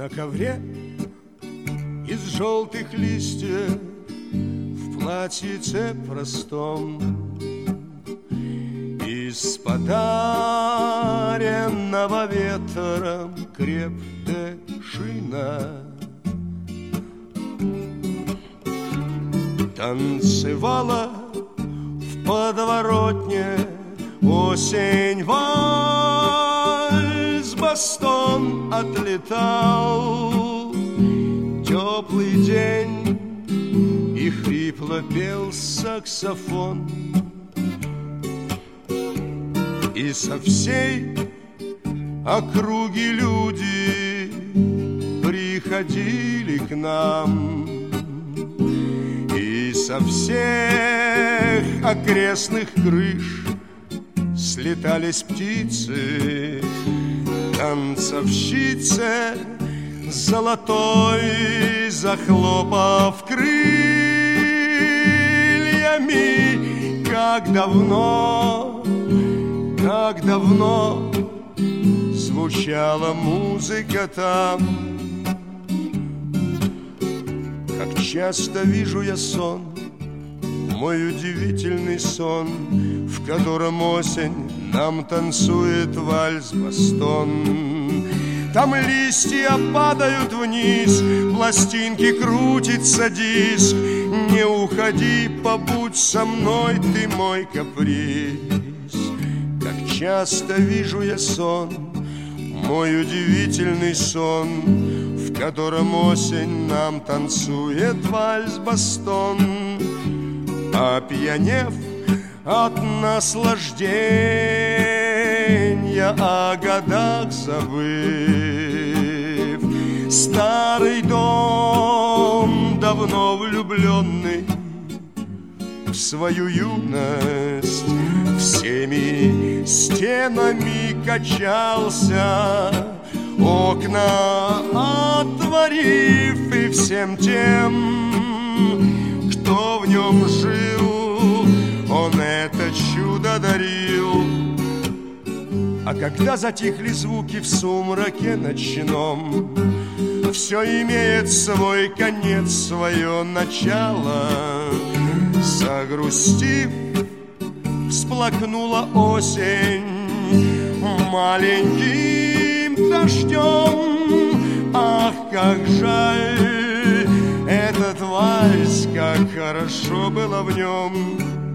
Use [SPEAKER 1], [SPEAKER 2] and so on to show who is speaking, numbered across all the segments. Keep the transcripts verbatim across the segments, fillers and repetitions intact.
[SPEAKER 1] На ковре из желтых листьев, в платьице простом, из подаренного ветром крепдышина танцевала в подворотне осень, вальс, бастон отлетал. Теплый день, и хрипло пел саксофон, и со всей округи люди приходили к нам, и со всех окрестных крыш слетались птицы, танцовщицы золотой, захлопав крыльями. Как давно, как давно звучала музыка там. Как часто вижу я сон, мой удивительный сон, в котором осень нам танцует вальс-бастон. Там листья падают вниз, пластинки крутится диск. Не уходи, побудь со мной, ты мой каприз. Как часто вижу я сон, мой удивительный сон, в котором осень нам танцует вальс-бастон. Опьянев от наслаждения, о годах забыв, старый дом, давно влюбленный в свою юность, всеми стенами качался, окна отворив, и всем тем, кто в нем жил, он это чудо дарил. А когда затихли звуки в сумраке ночном, все имеет свой конец, свое начало. Загрустив, всплакнула осень маленьким дождем. Ах, как жаль этот вальс, как хорошо было в нем.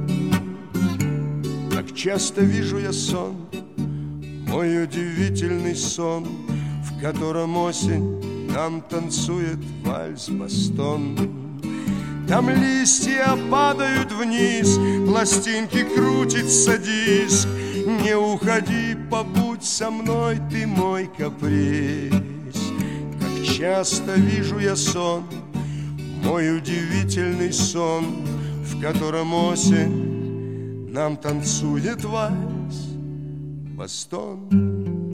[SPEAKER 1] Как часто вижу я сон, мой удивительный сон, в котором осень нам танцует вальс-бастон. Там листья падают вниз, пластинки крутится диск. Не уходи, побудь со мной, ты мой каприз. Как часто вижу я сон, мой удивительный сон, в котором осень нам танцует вальс-бастон.